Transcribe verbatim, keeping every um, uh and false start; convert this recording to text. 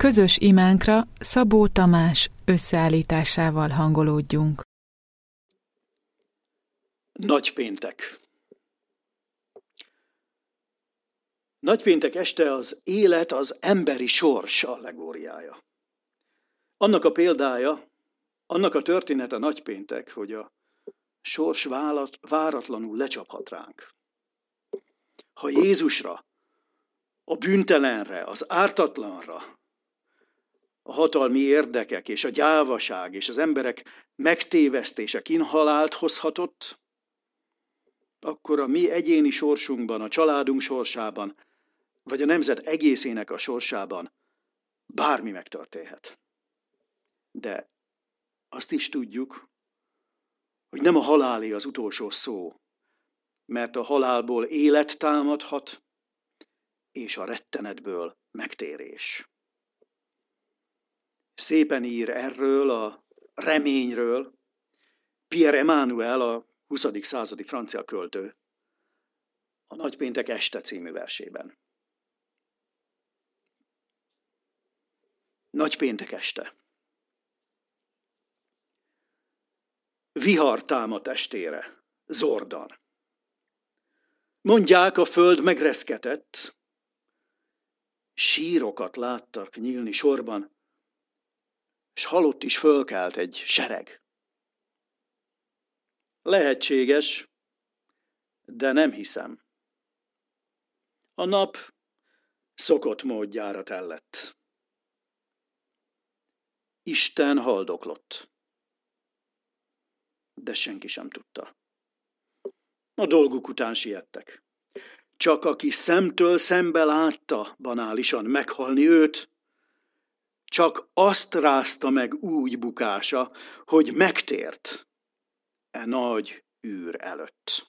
Közös imánkra Szabó Tamás összeállításával hangolódjunk. Nagypéntek. Nagypéntek este az élet, az emberi sors allegóriája. Annak a példája, annak a története nagypéntek, hogy a sors váratlanul lecsaphat ránk. Ha Jézusra, a bűntelenre, az ártatlanra, a hatalmi érdekek és a gyávaság és az emberek megtévesztése kínhalált hozhatott, akkor a mi egyéni sorsunkban, a családunk sorsában, vagy a nemzet egészének a sorsában bármi megtörténhet. De azt is tudjuk, hogy nem a halálé az utolsó szó, mert a halálból élet támadhat, és a rettenetből megtérés. Szépen ír erről a reményről Pierre Emmanuel, a huszadik századi francia költő, a Nagypéntek este című versében. Nagypéntek este. Vihar támadt estére, zordan. Mondják, a föld megreszketett, sírokat láttak nyílni sorban, s halott is fölkelt egy sereg. Lehetséges, de nem hiszem. A nap szokott módjára tellett. Isten haldoklott, de senki sem tudta. A dolguk után siettek. Csak aki szemtől szembe látta banálisan meghalni őt, csak azt rázta meg úgy bukása, hogy megtért e nagy űr előtt.